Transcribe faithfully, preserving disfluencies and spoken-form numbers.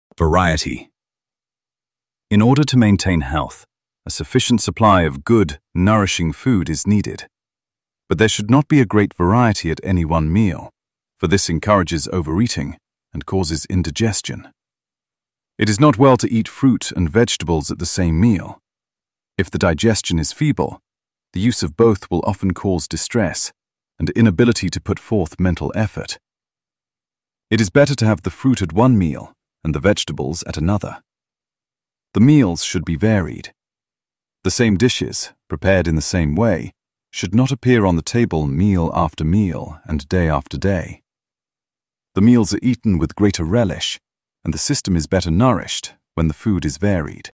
Variety. In order to maintain health, a sufficient supply of good, nourishing food is needed. But there should not be a great variety at any one meal, for this encourages overeating and causes indigestion. It is not well to eat fruit and vegetables at the same meal. If the digestion is feeble, the use of both will often cause distress and inability to put forth mental effort. It is better to have the fruit at one meal and the vegetables at another. The meals should be varied. The same dishes, prepared in the same way, should not appear on the table meal after meal and day after day. The meals are eaten with greater relish, and the system is better nourished when the food is varied.